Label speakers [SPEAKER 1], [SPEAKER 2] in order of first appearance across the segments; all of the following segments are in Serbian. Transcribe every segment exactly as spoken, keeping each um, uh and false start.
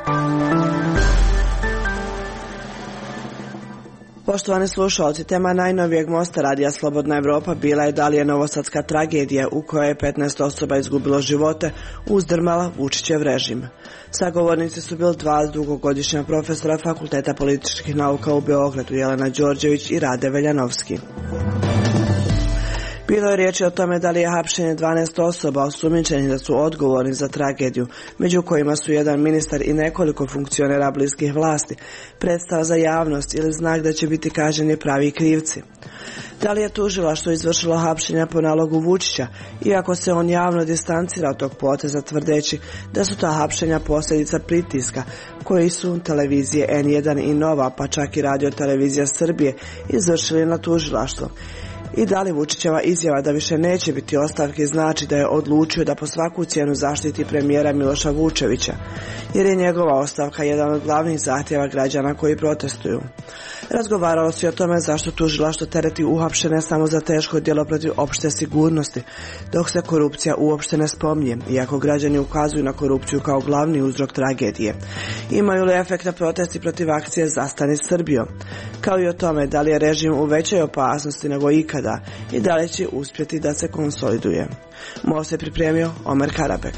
[SPEAKER 1] Poštovani slušalci, tema najnovijeg mosta radija Slobodna Evropa bila je da li je novosadska tragedija u kojoj je petnaest osoba izgubilo živote uzdrmala Vučićev režim. Sagovornici su bili dva dugogodišnja profesora Fakulteta političkih nauka u Beogradu, Jelena Đorđević i Rade Veljanovski. Bilo je riječi o tome da li je hapšenje dvanaest osoba osumnjičenih da su odgovorni za tragediju, među kojima su jedan ministar i nekoliko funkcionera bliskih vlasti, predstava za javnost ili znak da će biti kažnjeni pravi krivci. Da li je tužilaštvo izvršilo hapšenja po nalogu Vučića, iako se on javno distancira od tog poteza tvrdeći da su ta hapšenja posljedica pritiska koji su televizije N jedan i Nova, pa čak i Radio Televizija Srbije, izvršili na tužilaštvo. I da li Vučićeva izjava da više neće biti ostavke znači da je odlučio da po svaku cijenu zaštiti premijera Miloša Vučevića, jer je njegova ostavka jedan od glavnih zahtjeva građana koji protestuju. Razgovaralo se o tome zašto tužilaštvo tereti uhapšene samo za teško djelo protiv opšte sigurnosti, dok se korupcija uopšte ne spominje, iako građani ukazuju na korupciju kao glavni uzrok tragedije. Imaju li efekta protesti protiv akcije Zastani Srbijo? Kao i o tome da li je režim u većoj opasnosti nego ikada i da li će uspjeti da se konsoliduje. Most je pripremio Omer Karabek.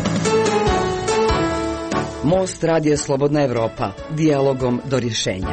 [SPEAKER 2] Most radija Slobodna Evropa, dijalogom do rješenja.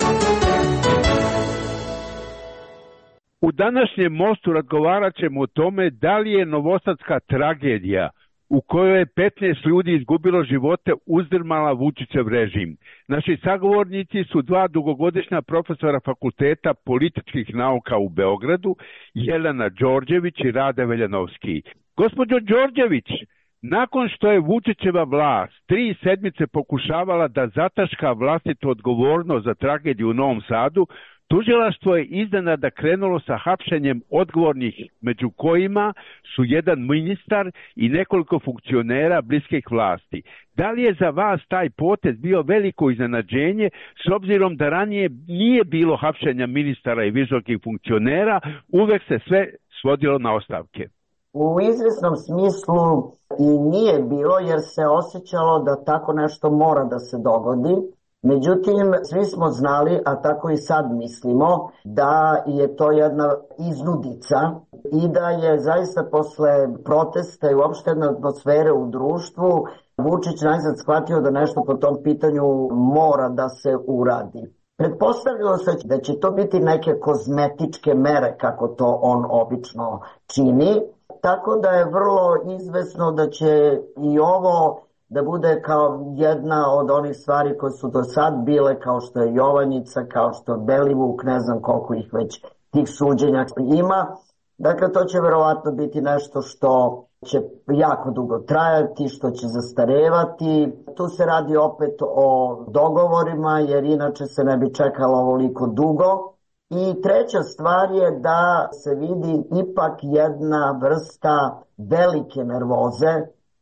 [SPEAKER 3] U današnjem mostu razgovarat ćemo o tome da li je novosadska tragedija u kojoj je petnaest ljudi izgubilo živote uzdrmala Vučićev režim. Naši sagovornici su dva dugogodišnja profesora Fakulteta političkih nauka u Beogradu, Jelena Đorđević i Rade Veljanovski. Gospođo Đorđević, nakon što je Vučićeva vlast tri sedmice pokušavala da zataška vlastitu odgovornost za tragediju u Novom Sadu, tužilaštvo je iznenada krenulo sa hapšenjem odgovornih, među kojima su jedan ministar i nekoliko funkcionera bliskih vlasti. Da li je za vas taj potez bio veliko iznenađenje, s obzirom da ranije nije bilo hapšenja ministara i visokih funkcionera, uvek se sve svodilo na ostavke?
[SPEAKER 4] U izvjesnom smislu i nije bilo, jer se osjećalo da tako nešto mora da se dogodi. Međutim, svi smo znali, a tako i sad mislimo, da je to jedna iznudica i da je zaista posle protesta i uopšte jedne atmosfere u društvu Vučić najzad shvatio da nešto po tom pitanju mora da se uradi. Pretpostavljalo se da će to biti neke kozmetičke mere, kako to on obično čini, tako da je vrlo izvesno da će i ovo da bude kao jedna od onih stvari koje su do sad bile, kao što je Jovanjica, kao što je Belivuk, ne znam koliko ih već tih suđenja ima. Dakle, to će verovatno biti nešto što će jako dugo trajati, što će zastarevati. Tu se radi opet o dogovorima, jer inače se ne bi čekalo ovoliko dugo. I treća stvar je da se vidi ipak jedna vrsta velike nervoze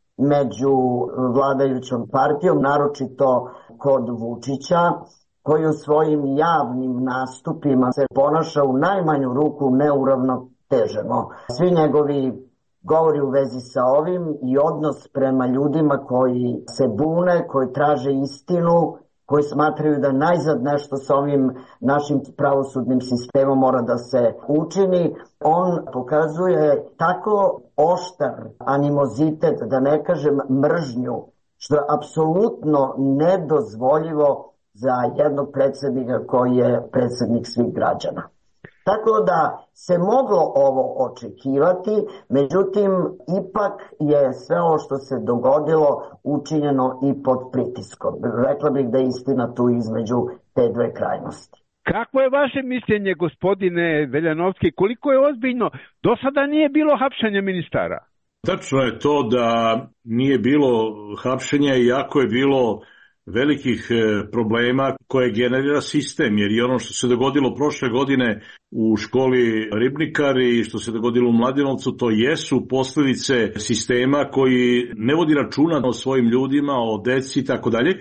[SPEAKER 4] među vladajućom partijom, naročito kod Vučića, koji u svojim javnim nastupima se ponaša u najmanju ruku neuravnoteženo. Svi njegovi govori u vezi sa ovim i odnos prema ljudima koji se bune, koji traže istinu, koji smatraju da najzad nešto sa ovim našim pravosudnim sistemom mora da se učini. On pokazuje tako oštar animozitet, da ne kažem mržnju, što je apsolutno nedozvoljivo za jednog predsjednika koji je predsjednik svih građana. Tako da se moglo ovo očekivati, međutim, ipak je sve ovo što se dogodilo učinjeno i pod pritiskom. Rekla bih da je istina tu između te dve krajnosti.
[SPEAKER 3] Kako je vaše mišljenje, gospodine Veljanovski, koliko je ozbiljno? Do sada nije bilo hapšenja ministara.
[SPEAKER 5] Tačno je to da nije bilo hapšenja, iako je bilo velikih problema koje generira sistem, jer i ono što se dogodilo prošle godine u školi Ribnikar i što se dogodilo u Mladenovcu, to jesu posljedice sistema koji ne vodi računa o svojim ljudima, o deci i tako dalje.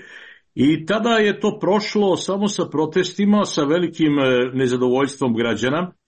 [SPEAKER 5] I tada je to prošlo samo sa protestima, sa velikim nezadovoljstvom građana.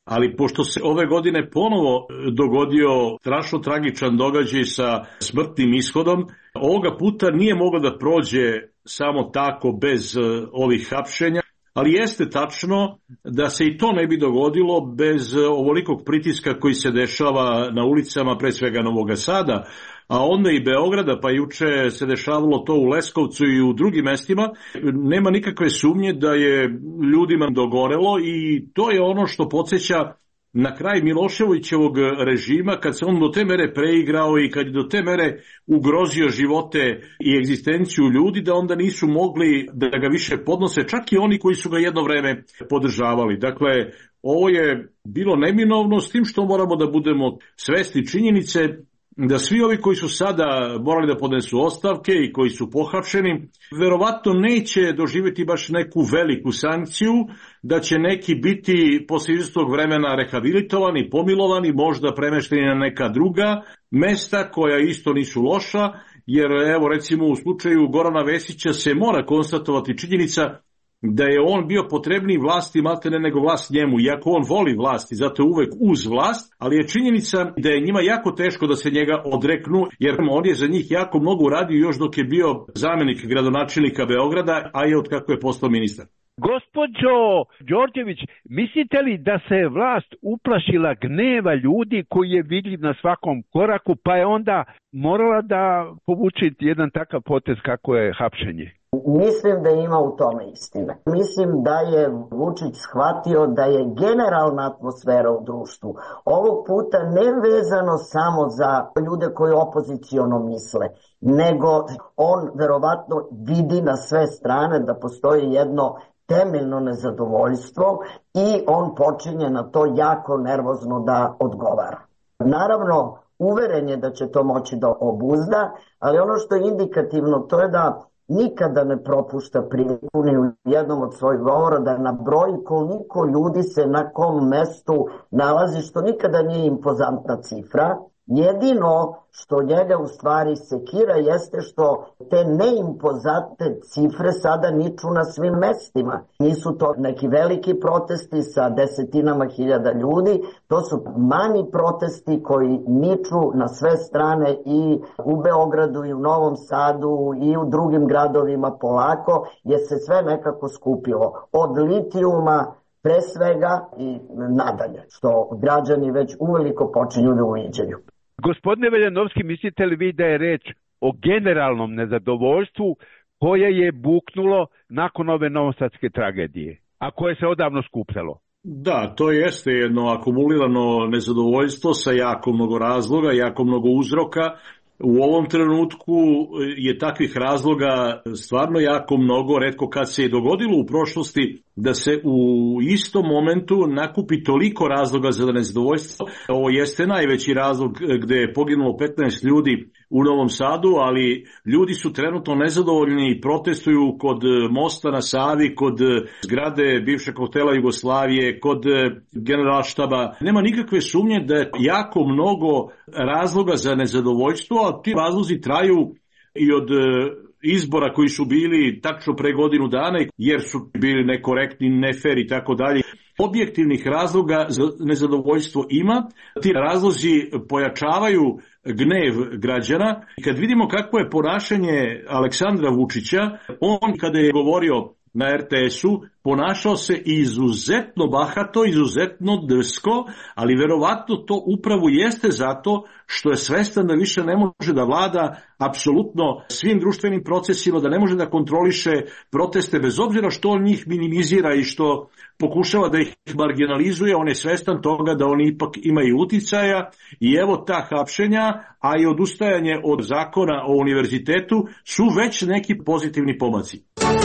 [SPEAKER 5] ali pošto se ove godine ponovo dogodio strašno tragičan događaj sa smrtnim ishodom, ovoga puta nije moglo da prođe samo tako bez ovih hapšenja, ali jeste tačno da se i to ne bi dogodilo bez ovolikog pritiska koji se dešava na ulicama, pre svega Novog Sada, a onda i Beograda, pa juče se dešavalo to u Leskovcu i u drugim mestima. Nema nikakve sumnje da je ljudima dogorelo i to je ono što podsjeća na kraj Miloševićevog režima, kad se on do te mere preigrao i kad je do te mere ugrozio živote i egzistenciju ljudi, da onda nisu mogli da ga više podnose, čak i oni koji su ga jedno vreme podržavali. Dakle, ovo je bilo neminovno, s tim što moramo da budemo svesni činjenice da svi ovi koji su sada morali da podnesu ostavke i koji su pohapšeni, verovatno neće doživjeti baš neku veliku sankciju, da će neki biti posle izvesnog vremena rehabilitovani, pomilovani, možda premešteni na neka druga mesta koja isto nisu loša, jer evo recimo u slučaju Gorana Vesića se mora konstatovati činjenica da je on bio potrebniji vlasti maltene nego vlast njemu, iako on voli vlast i zato je uvek uz vlast, ali je činjenica da je njima jako teško da se njega odreknu, jer on je za njih jako mnogo uradio još dok je bio zamenik gradonačelnika Beograda, a i od kako je postao ministar.
[SPEAKER 3] Gospođo Đorđević, mislite li da se vlast uplašila gneva ljudi koji je vidljiv na svakom koraku, pa je onda morala da povuče jedan takav potez kako je hapšenje?
[SPEAKER 4] Mislim da ima u tome istine. Mislim da je Vučić shvatio da je generalna atmosfera u društvu ovog puta ne vezano samo za ljude koji opoziciono misle, nego on verovatno vidi na sve strane da postoji jedno temeljno nezadovoljstvo i on počinje na to jako nervozno da odgovara. Naravno, uveren je da će to moći da obuzda, ali ono što je indikativno to je da nikada ne propušta priliku ni u jednom od svojih govora da nabroji koliko ljudi se na kom mestu nalazi, što nikada nije impozantna cifra. Jedino što njega u stvari sekira jeste što te neimpozantne cifre sada niču na svim mestima. Nisu to neki veliki protesti sa desetinama hiljada ljudi, to su manji protesti koji niču na sve strane i u Beogradu i u Novom Sadu i u drugim gradovima polako, jer se sve nekako skupilo. Od litijuma pre svega i nadalje, što građani već uveliko počinju da uviđaju.
[SPEAKER 3] Gospodine Veljanovski, mislite li vi da je reč o generalnom nezadovoljstvu koje je buknulo nakon ove novosadske tragedije, a koje se odavno skupljalo?
[SPEAKER 5] Da, to jeste jedno akumulirano nezadovoljstvo sa jako mnogo razloga, jako mnogo uzroka. U ovom trenutku je takvih razloga stvarno jako mnogo, retko kad se je dogodilo u prošlosti da se u istom momentu nakupi toliko razloga za nezadovoljstvo. Ovo jeste najveći razlog gde je poginulo petnaest ljudi u Novom Sadu, ali ljudi su trenutno nezadovoljni i protestuju kod mosta na Savi, kod zgrade bivšeg hotela Jugoslavije, kod generalštaba. Nema nikakve sumnje da je jako mnogo razloga za nezadovoljstvo, a ti razlozi traju i od izbora koji su bili tačno pre godinu dana, jer su bili nekorektni, nefer i tako dalje. Objektivnih razloga za nezadovoljstvo ima. Ti razlozi pojačavaju gnev građana. Kad vidimo kako je ponašanje Aleksandra Vučića, on kada je govorio na er te esu ponašao se izuzetno bahato, izuzetno drsko, ali verovatno to upravo jeste zato što je svestan da više ne može da vlada apsolutno svim društvenim procesima, da ne može da kontroliše proteste, bez obzira što on njih minimizira i što pokušava da ih marginalizuje, on je svestan toga da oni ipak imaju uticaja i evo ta hapšenja, a i odustajanje od zakona o univerzitetu su već neki pozitivni pomaci.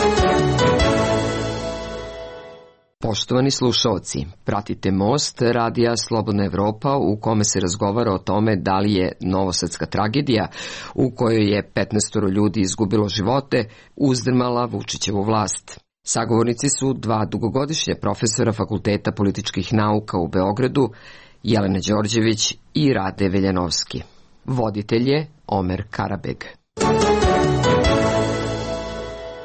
[SPEAKER 2] Poštovani slušaoci, pratite Most, radija Slobodna Evropa, u kome se razgovara o tome da li je novosadska tragedija, u kojoj je petnaestoro ljudi izgubilo živote, uzdrmala Vučićevu vlast. Sagovornici su dva dugogodišnja profesora Fakulteta političkih nauka u Beogradu, Jelena Đorđević i Rade Veljanovski. Voditelj je Omer Karabeg.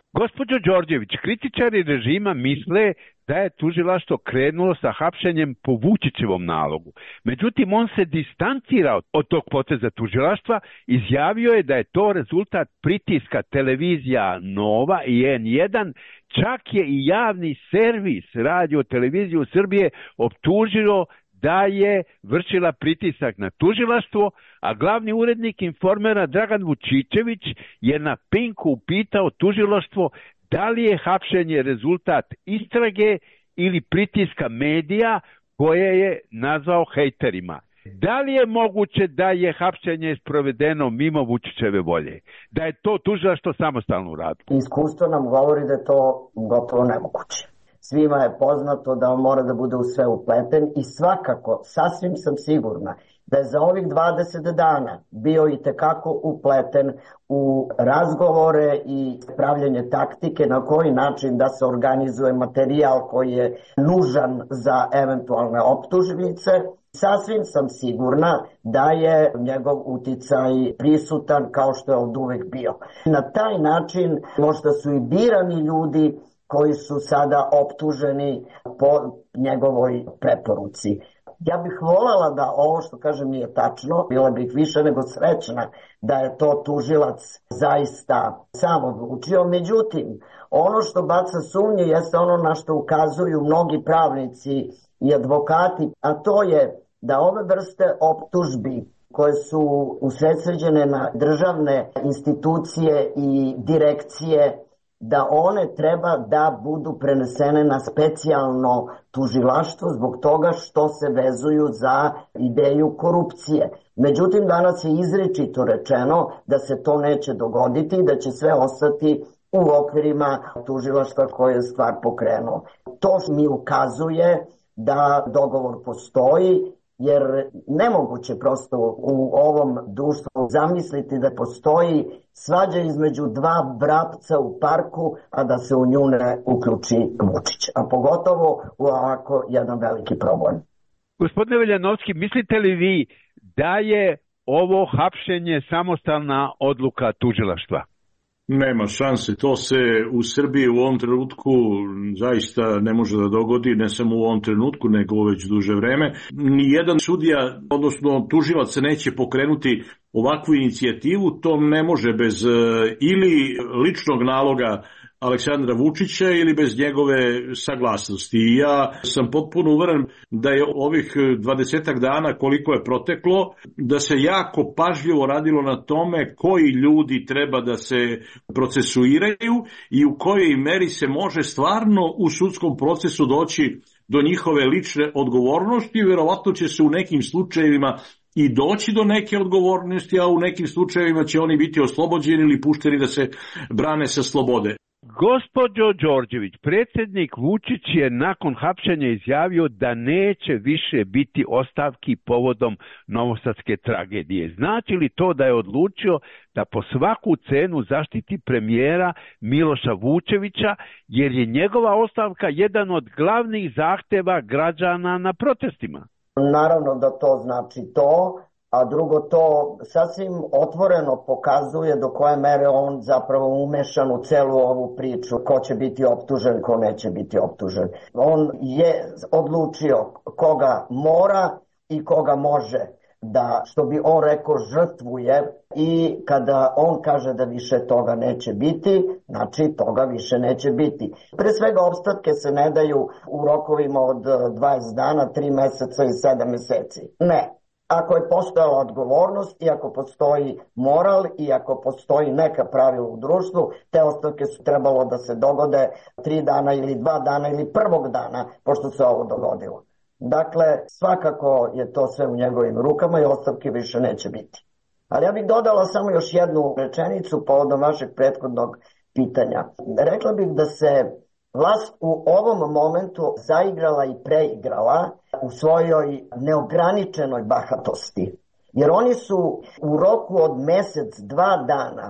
[SPEAKER 3] Gospođo Đorđević, kritičari režima misle da je tužilaštvo krenulo sa hapšenjem po Vučićevom nalogu. Međutim, on se distancira od tog poteza tužilaštva, izjavio je da je to rezultat pritiska televizija Nova i en jedan, čak je i javni servis Radio televiziju Srbije optužio da je vršila pritisak na tužilaštvo, a glavni urednik Informera Dragan Vučićević je na Pinku upitao tužilaštvo da li je hapšenje rezultat istrage ili pritiska medija koje je nazvao hejterima. Da li je moguće da je hapšenje sprovedeno mimo Vučićeve volje? Da je to tužilaštvo samostalno uradilo?
[SPEAKER 4] Iskustvo nam govori da je to gotovo nemoguće. Svima je poznato da on mora da bude u sve upleten i svakako, sasvim sam sigurna, da je za ovih dvadeset dana bio i tekako upleten u razgovore i pravljanje taktike na koji način da se organizuje materijal koji je nužan za eventualne optužnice. Sasvim sam sigurna da je njegov uticaj prisutan kao što je od uvek bio. Na taj način možda su i birani ljudi koji su sada optuženi po njegovoj preporuci. Ja bih voljela da ovo što kažem nije tačno, bila bih više nego srećna da je to tužilac zaista sam odlučio. Međutim, ono što baca sumnje jeste ono na što ukazuju mnogi pravnici i advokati, a to je da ove vrste optužbi koje su usredsređene na državne institucije i direkcije, da one treba da budu prenesene na specijalno tužilaštvo zbog toga što se vezuju za ideju korupcije. Međutim, danas je izričito rečeno da se to neće dogoditi i da će sve ostati u okvirima tužilaštva koje je stvar pokrenuo. To mi ukazuje da dogovor postoji, jer nemoguće prosto u ovom društvu zamisliti da postoji svađa između dva vrapca u parku, a da se u nju ne uključi Vučić, a pogotovo u ovako jedan veliki problem.
[SPEAKER 3] Gospodine Veljanovski, mislite li vi da je ovo hapšenje samostalna odluka tužilaštva?
[SPEAKER 5] Nema šanse, to se u Srbiji u ovom trenutku zaista ne može da dogodi, ne samo u ovom trenutku, nego već duže vreme. Nijedan sudija, odnosno tužilac, se neće pokrenuti ovakvu inicijativu, to ne može bez ili ličnog naloga Aleksandra Vučića ili bez njegove saglasnosti. I ja sam potpuno uveren da je ovih dvadesetak dana koliko je proteklo, da se jako pažljivo radilo na tome koji ljudi treba da se procesuiraju i u kojoj meri se može stvarno u sudskom procesu doći do njihove lične odgovornosti. Verovatno će se u nekim slučajevima i doći do neke odgovornosti, a u nekim slučajevima će oni biti oslobođeni ili pušteni da se brane sa slobode.
[SPEAKER 3] Gospođo Đorđević, predsjednik Vučić je nakon hapšenja izjavio da neće više biti ostavki povodom novosadske tragedije. Znači li to da je odlučio da po svaku cenu zaštiti premijera Miloša Vučevića, jer je njegova ostavka jedan od glavnih zahteva građana na protestima?
[SPEAKER 4] Naravno da to znači to. A drugo, to sasvim otvoreno pokazuje do koje mere on zapravo umešan u celu ovu priču, ko će biti optužen, ko neće biti optužen. On je odlučio koga mora i koga može da, što bi on rekao, žrtvuje, i kada on kaže da više toga neće biti, znači toga više neće biti. Pre svega opstatke se ne daju u rokovima od dvadeset dana, tri meseca i sedam meseci. Ne. Ako je postojala odgovornost i ako postoji moral i ako postoji neka pravila u društvu, te ostavke su trebalo da se dogode tri dana ili dva dana ili prvog dana pošto se ovo dogodilo. Dakle, svakako je to sve u njegovim rukama i ostavke više neće biti. Ali ja bih dodala samo još jednu rečenicu povodom vašeg prethodnog pitanja. Rekla bih da se vlast u ovom momentu zaigrala i preigrala u svojoj neograničenoj bahatosti. Jer oni su u roku od mesec, dva dana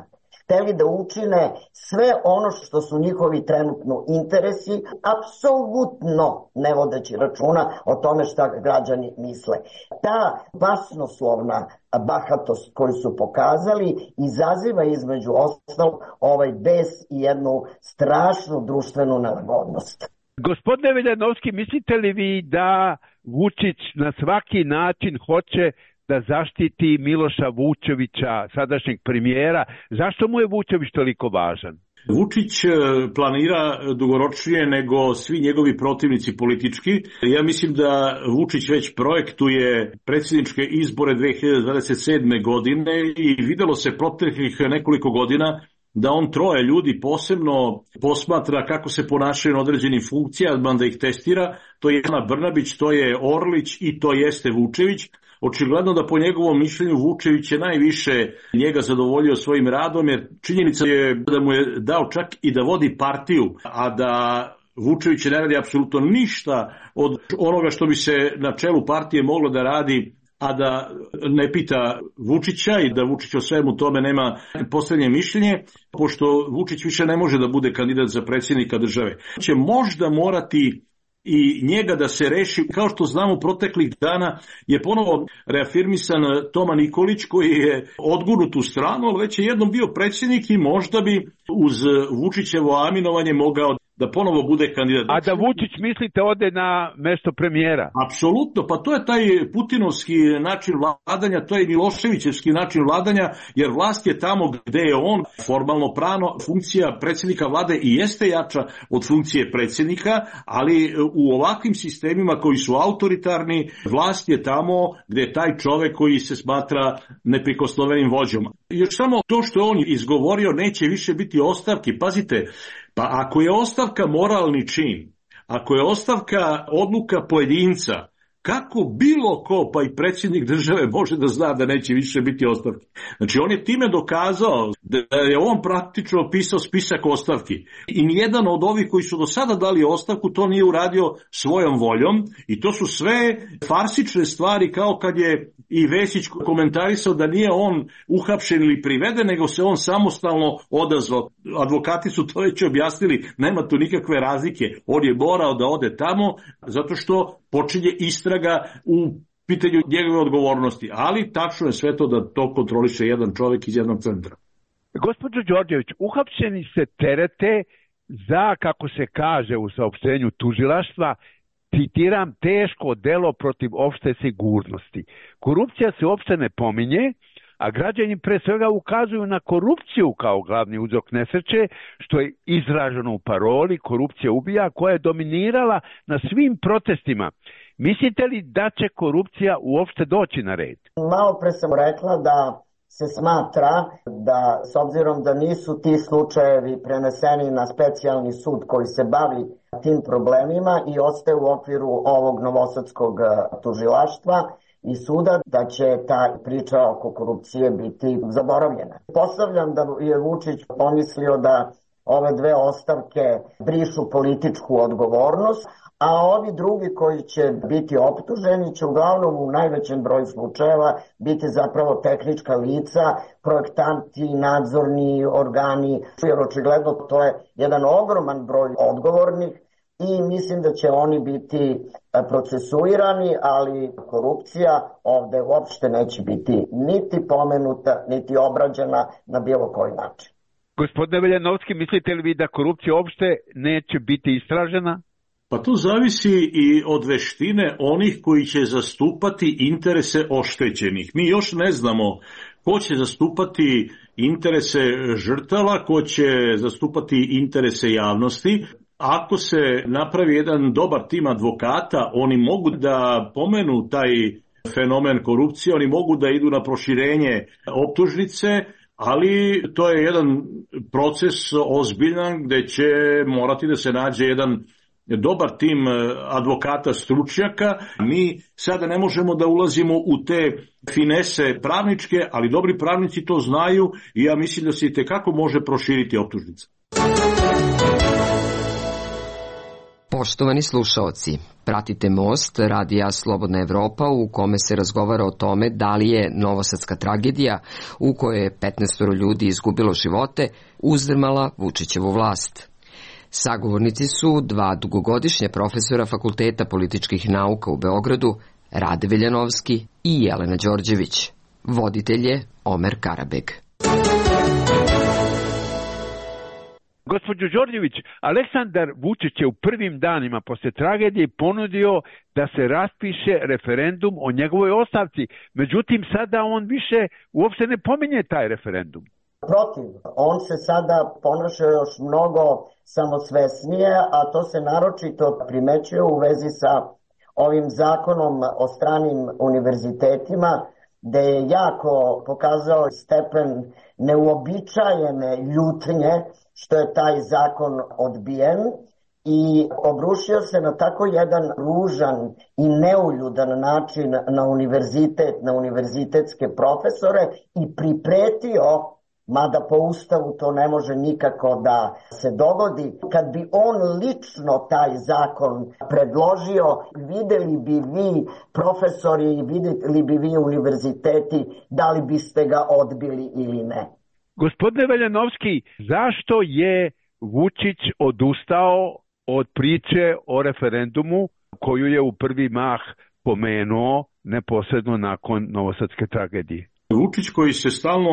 [SPEAKER 4] hteli da učine sve ono što su njihovi trenutno interesi, apsolutno ne vodeći računa o tome šta građani misle. Ta basnoslovna bahatost koju su pokazali izaziva između ostalog ovaj bes i jednu strašnu društvenu nelagodnost.
[SPEAKER 3] Gospodine Veljanovski, mislite li vi da Vučić na svaki način hoće da zaštiti Miloša Vučevića, sadašnjeg premijera? Zašto mu je Vučević toliko važan?
[SPEAKER 5] Vučić planira dugoročnije nego svi njegovi protivnici politički. Ja mislim da Vučić već projektuje predsjedničke izbore dve hiljade dvadeset sedme. godine i videlo se proteklih nekoliko godina da on troje ljudi posebno posmatra kako se ponašaju na određenim funkcijama, da ih testira. To je Ana Brnabić, to je Orlić i to jeste Vučević. Očigledno da po njegovom mišljenju Vučević je najviše njega zadovoljio svojim radom, jer činjenica je da mu je dao čak i da vodi partiju, a da Vučević ne radi apsolutno ništa od onoga što bi se na čelu partije moglo da radi, a da ne pita Vučića i da Vučić o svemu tome nema poslednje mišljenje, pošto Vučić više ne može da bude kandidat za predsjednika države. Će možda morati i njega da se reši. Kao što znamo, proteklih dana je ponovo reafirmisan Toma Nikolić, koji je odgurnut u stranu, ali već je jednom bio predsjednik i možda bi uz Vučićevo aminovanje mogao da ponovo bude kandidat.
[SPEAKER 3] A da Vučić, mislite, ode na mesto premijera?
[SPEAKER 5] Apsolutno, pa to je taj putinovski način vladanja, to je Miloševićevski način vladanja, jer vlast je tamo gde je on formalno pravno. Funkcija predsjednika vlade i jeste jača od funkcije predsjednika, ali u ovakvim sistemima koji su autoritarni, vlast je tamo gde je taj čovek koji se smatra neprikosnovenim vođom. Još samo to što on izgovorio, neće više biti ostavki. Pazite, pa ako je ostavka moralni čin, ako je ostavka odluka pojedinca, kako bilo ko, pa i predsjednik države, može da zna da neće više biti ostavki? Znači, on je time dokazao da je on praktično pisao spisak ostavki. I nijedan od ovih koji su do sada dali ostavku to nije uradio svojom voljom. I to su sve farsične stvari, kao kad je i Vesić komentarisao da nije on uhapšen ili priveden, nego se on samostalno odazvao. Advokati su to već objasnili, nema tu nikakve razlike. On je morao da ode tamo zato što počinje istraga u pitanju njegove odgovornosti. Ali tačno je sve to da to kontroliše jedan čovjek iz jednog centra.
[SPEAKER 3] Gospođo Đorđević, uhapšeni se terete za, kako se kaže u saopštenju tužilaštva, citiram, teško delo protiv opšte sigurnosti. Korupcija se uopšte ne pominje, a građani pre svega ukazuju na korupciju kao glavni uzrok nesreće, što je izraženo u paroli korupcija ubija, koja je dominirala na svim protestima. Mislite li da će korupcija uopšte doći na red?
[SPEAKER 4] Malo pre sam rekla da se smatra da, s obzirom da nisu ti slučajevi preneseni na specijalni sud koji se bavi tim problemima i ostaje u okviru ovog novosadskog tužilaštva i suda, da će ta priča oko korupcije biti zaboravljena. Postavljam da je Vučić pomislio da ove dve ostavke brišu političku odgovornost, a ovi drugi koji će biti optuženi će uglavnom u najvećem broju slučajeva biti zapravo tehnička lica, projektanti, nadzorni organi, jer očigledno to je jedan ogroman broj odgovornih i mislim da će oni biti procesuirani, ali korupcija ovde uopšte neće biti niti pomenuta, niti obrađena na bilo koji način.
[SPEAKER 3] Gospodine Veljanovski, mislite li vi da korupcija uopšte neće biti istražena?
[SPEAKER 5] Pa to zavisi i od veštine onih koji će zastupati interese oštećenih. Mi još ne znamo ko će zastupati interese žrtava, ko će zastupati interese javnosti. Ako se napravi jedan dobar tim advokata, oni mogu da pomenu taj fenomen korupcije, oni mogu da idu na proširenje optužnice, ali to je jedan proces ozbiljan gde će morati da se nađe jedan dobar tim advokata stručnjaka. Mi sada ne možemo da ulazimo u te finese pravničke, ali dobri pravnici to znaju i ja mislim da se i tekako može proširiti optužnica.
[SPEAKER 2] Poštovani slušaoci, pratite Most, radija Slobodna Evropa, u kome se razgovara o tome da li je novosadska tragedija, u kojoj je petnaestoro ljudi izgubilo živote, uzdrmala Vučićevu vlast. Sagovornici su dva dugogodišnja profesora Fakulteta političkih nauka u Beogradu, Rade Veljanovski i Jelena Đorđević. Voditelj je Omer Karabeg.
[SPEAKER 3] Gospođo Đorđević, Aleksandar Vučić je u prvim danima posle tragedije ponudio da se raspiše referendum o njegovoj ostavci. Međutim, sada on više uopšte ne pominje taj referendum.
[SPEAKER 4] Protiv, on se sada ponaša još mnogo samosvesnije, a to se naročito primećuje u vezi sa ovim zakonom o stranim univerzitetima, gde je jako pokazao stepen neuobičajene ljutnje što je taj zakon odbijen i obrušio se na tako jedan ružan i neuljudan način na univerzitet, na univerzitetske profesore i pripretio, mada po Ustavu to ne može nikako da se dogodi, kad bi on lično taj zakon predložio, videli bi vi profesori i videli bi vi univerziteti da li biste ga odbili ili ne.
[SPEAKER 3] Gospodine Veljanovski, zašto je Vučić odustao od priče o referendumu koju je u prvi mah pomenuo neposredno nakon novosadske tragedije?
[SPEAKER 5] Vučić, koji se stalno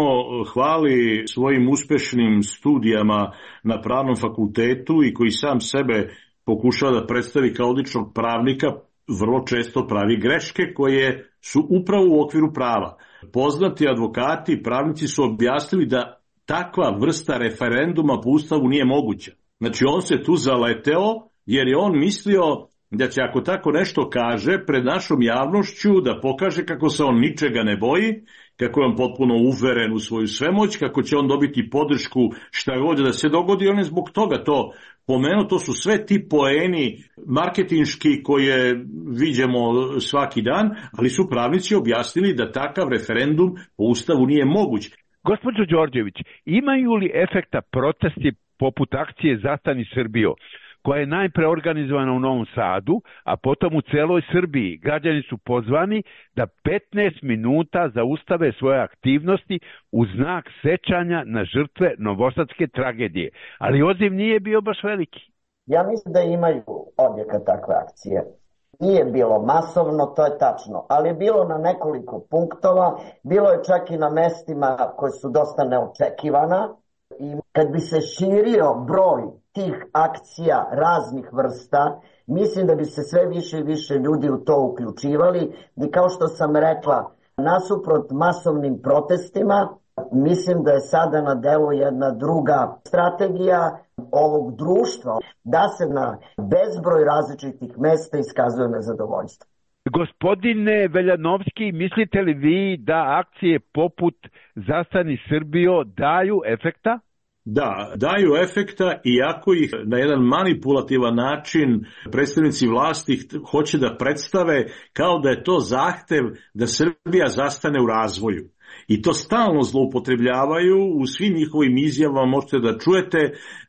[SPEAKER 5] hvali svojim uspešnim studijama na pravnom fakultetu i koji sam sebe pokušava da predstavi kao odličnog pravnika, vrlo često pravi greške koje su upravo u okviru prava. Poznati advokati i pravnici su objasnili da takva vrsta referenduma po Ustavu nije moguća. Znači, on se tu zaleteo jer je on mislio da će, ako tako nešto kaže, pred našom javnošću da pokaže kako se on ničega ne boji, kako je on potpuno uveren u svoju svemoć, kako će on dobiti podršku šta god da se dogodi. On je zbog toga to pomenuo, to su sve ti poeni marketinški koje viđemo svaki dan, ali su pravnici objasnili da takav referendum po Ustavu nije moguć.
[SPEAKER 3] Gospođo Đorđević, imaju li efekta protesti poput akcije Zastani Srbijo, koja je najpre organizovana u Novom Sadu, a potom u celoj Srbiji? Građani su pozvani da petnaest minuta zaustave svoje aktivnosti u znak sećanja na žrtve novosadske tragedije. Ali odziv nije bio baš veliki.
[SPEAKER 4] Ja mislim da imaju odjeka takve akcije. Nije bilo masovno, to je tačno, ali je bilo na nekoliko punktova, bilo je čak i na mestima koje su dosta neočekivana. I kad bi se širio broj tih akcija raznih vrsta, mislim da bi se sve više i više ljudi u to uključivali. I kao što sam rekla, nasuprot masovnim protestima, mislim da je sada na delu jedna druga strategija ovog društva, da se na bezbroj različitih mesta iskazuje nezadovoljstvo.
[SPEAKER 3] Gospodine Veljanovski, mislite li vi da akcije poput Zastani Srbijo daju efekta?
[SPEAKER 5] Da, daju efekta, iako ih na jedan manipulativan način predstavnici vlasti hoće da predstave kao da je to zahtev da Srbija zastane u razvoju. I to stalno zloupotrebljavaju, u svim njihovim izjavama možete da čujete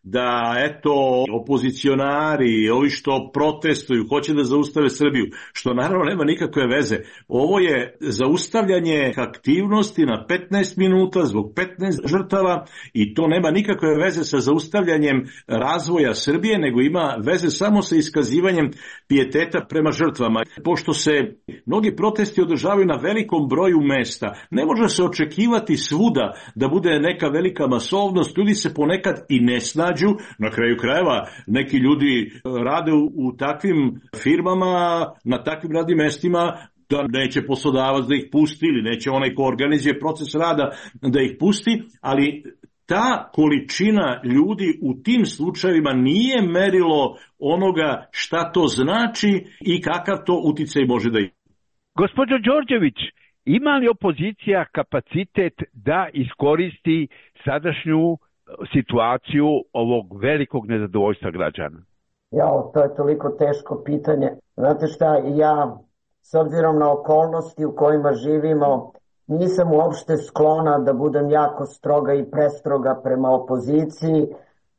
[SPEAKER 5] da eto opozicionari, ovi što protestuju, hoće da zaustave Srbiju, što naravno nema nikakve veze. Ovo je zaustavljanje aktivnosti na petnaest minuta zbog petnaest žrtava i to nema nikakve veze sa zaustavljanjem razvoja Srbije, nego ima veze samo sa iskazivanjem pijeteta prema žrtvama. Pošto se mnogi protesti održavaju na velikom broju mesta, ne može se očekivati svuda da bude neka velika masovnost, ljudi se ponekad i ne snađu, na kraju krajeva neki ljudi rade u, u takvim firmama, na takvim radnim mestima, da neće poslodavac da ih pusti ili neće onaj ko organizuje proces rada da ih pusti, ali ta količina ljudi u tim slučajevima nije merilo onoga šta to znači i kakav to uticaj može da ima.
[SPEAKER 3] Gospođo Đorđević, ima li opozicija kapacitet da iskoristi sadašnju situaciju ovog velikog nezadovoljstva građana?
[SPEAKER 4] Jao, to je toliko teško pitanje. Znate šta, ja s obzirom na okolnosti u kojima živimo, nisam uopšte sklona da budem jako stroga i prestroga prema opoziciji,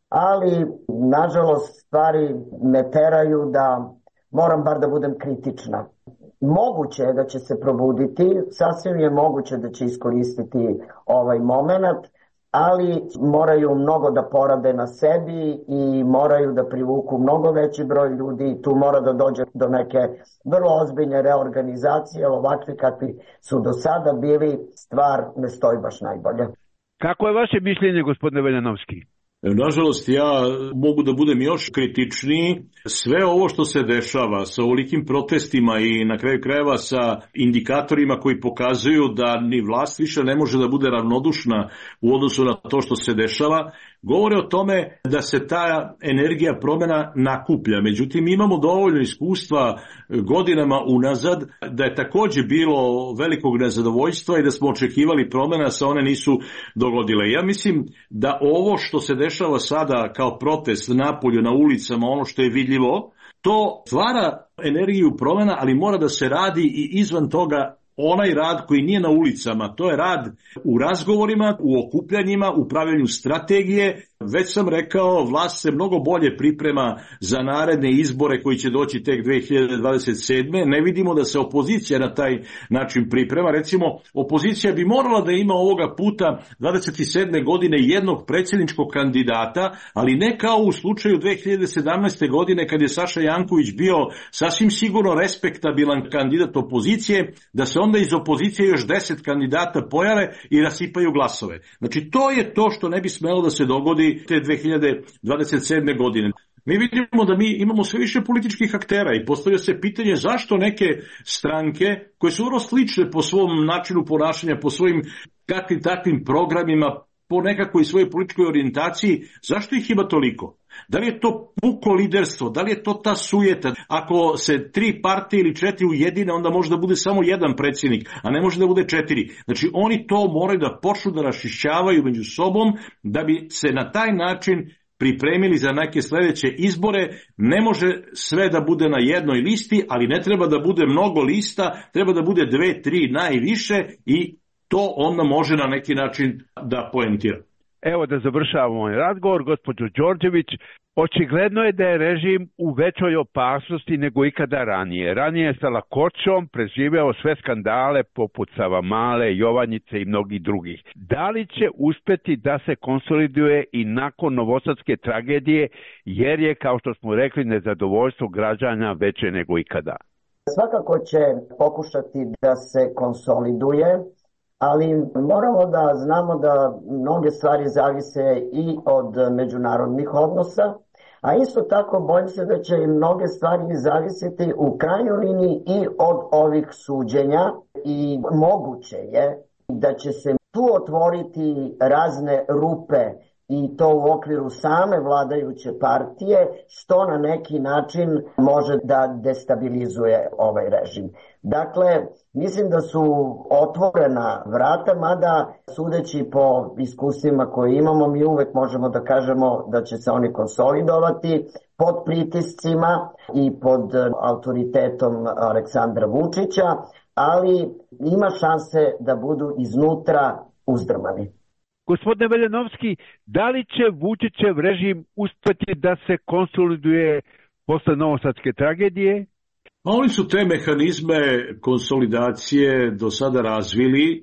[SPEAKER 4] ali nažalost stvari me teraju da moram bar da budem kritična. Moguće je da će se probuditi, sasvim je moguće da će iskoristiti ovaj moment, ali moraju mnogo da porade na sebi i moraju da privuku mnogo veći broj ljudi i tu mora da dođe do neke vrlo ozbiljne reorganizacije, ovakvi kakvi su do sada bili, stvar ne stoji baš najbolje.
[SPEAKER 3] Kako je vaše mišljenje, gospodine Veljanovski?
[SPEAKER 5] Nažalost, ja mogu da budem još kritičniji. Sve ovo što se dešava sa ovolikim protestima i na kraju krajeva sa indikatorima koji pokazuju da ni vlast više ne može da bude ravnodušna u odnosu na to što se dešava, govore o tome da se ta energija promjena nakuplja. Međutim, imamo dovoljno iskustva godinama unazad da je takođe bilo velikog nezadovoljstva i da smo očekivali promjena, sa one nisu dogodile. Ja mislim da ovo što se dešava sada kao protest napolju, na ulicama, ono što je vidljivo, to stvara energiju promjena, ali mora da se radi i izvan toga onaj rad koji nije na ulicama, to je rad u razgovorima, u okupljanjima, u pravljenju strategije. Već sam rekao, vlast se mnogo bolje priprema za naredne izbore koji će doći tek dve hiljade dvadeset sedme. Ne vidimo da se opozicija na taj način priprema. Recimo, opozicija bi morala da ima ovoga puta dvadeset sedme godine jednog predsjedničkog kandidata, ali ne kao u slučaju dve hiljade sedamnaeste. godine kad je Saša Janković bio sasvim sigurno respektabilan kandidat opozicije, da se onda iz opozicije još deset kandidata pojave i rasipaju glasove. Znači, to je to što ne bi smelo da se dogodi te dve hiljade dvadeset sedme. godine. Mi vidimo da mi imamo sve više političkih aktera i postavlja se pitanje zašto neke stranke koje su vrlo slične po svom načinu ponašanja, po svojim kakvim takvim programima, po nekakvoj svojoj političkoj orijentaciji, zašto ih ima toliko? Da li je to puko liderstvo, da li je to ta sujeta? Ako se tri partije ili četiri ujedine, onda može da bude samo jedan predsjednik, a ne može da bude četiri. Znači oni to moraju da počnu da raščišćavaju među sobom, da bi se na taj način pripremili za neke sljedeće izbore. Ne može sve da bude na jednoj listi, ali ne treba da bude mnogo lista, treba da bude dve, tri najviše i to onda može na neki način da poentira.
[SPEAKER 3] Evo da završavamo ovaj razgovor, gospođo Đorđević. Očigledno je da je režim u većoj opasnosti nego ikada ranije. Ranije je sa lakoćom preživeo sve skandale poput Savamale, Jovanjice i mnogih drugih. Da li će uspeti da se konsoliduje i nakon novosadske tragedije, jer je, kao što smo rekli, nezadovoljstvo građana veće nego ikada?
[SPEAKER 4] Svakako će pokušati da se konsoliduje, ali moramo da znamo da mnoge stvari zavise i od međunarodnih odnosa, a isto tako bojim se da će i mnoge stvari zavisiti u krajnjoj liniji i od ovih suđenja i moguće je da će se tu otvoriti razne rupe i to u okviru same vladajuće partije, što na neki način može da destabilizuje ovaj režim. Dakle, mislim da su otvorena vrata, mada sudeći po iskustvima koje imamo, mi uvek možemo da kažemo da će se oni konsolidovati pod pritiscima i pod autoritetom Aleksandra Vučića, ali ima šanse da budu iznutra uzdrmani.
[SPEAKER 3] Gospodine Veljanovski, da li će Vučićev režim uspeti da se konsoliduje posle novosadske tragedije?
[SPEAKER 5] Oni su te mehanizme konsolidacije do sada razvili,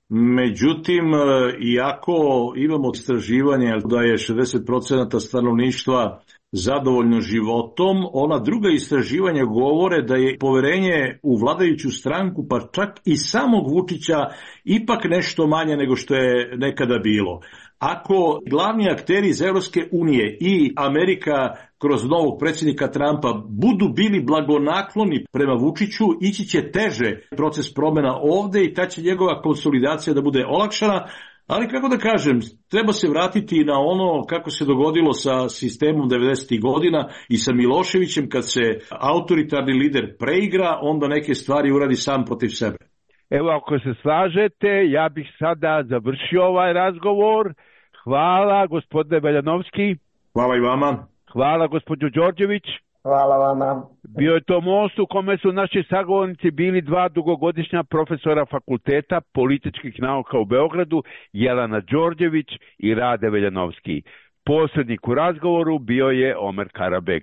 [SPEAKER 5] međutim, iako imamo istraživanje da je šezdeset posto stanovništva zadovoljno životom, ona druga istraživanja govore da je poverenje u vladajuću stranku, pa čak i samog Vučića, ipak nešto manje nego što je nekada bilo. Ako glavni akteri iz Evropske unije i Amerika kroz novog predsjednika Trumpa budu bili blagonakloni prema Vučiću, ići će teže proces promjena ovde i ta će njegova konsolidacija da bude olakšana. Ali kako da kažem, treba se vratiti na ono kako se dogodilo sa sistemom devedesetih godina i sa Miloševićem, kad se autoritarni lider preigra, onda neke stvari uradi sam protiv sebe.
[SPEAKER 3] Evo, ako se slažete, ja bih sada završio ovaj razgovor. Hvala, gospodine Veljanovski.
[SPEAKER 5] Hvala i vama.
[SPEAKER 3] Hvala, gospođo Đorđević.
[SPEAKER 4] Hvala vama.
[SPEAKER 3] Bio je to most u kome su naši sagovornici bili dva dugogodišnja profesora Fakulteta političkih nauka u Beogradu, Jelena Đorđević i Rade Veljanovski. Posrednik u razgovoru bio je Omer Karabeg.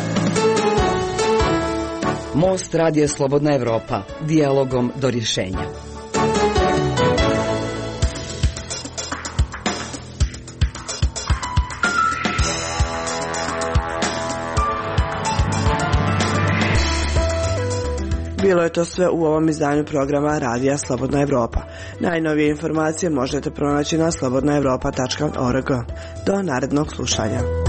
[SPEAKER 6] Most radija Slobodna Evropa, dijalogom do rješenja.
[SPEAKER 1] Bilo je to sve u ovom izdanju programa Radija Slobodna Evropa. Najnovije informacije možete pronaći na slobodna evropa tačka org. Do narednog slušanja.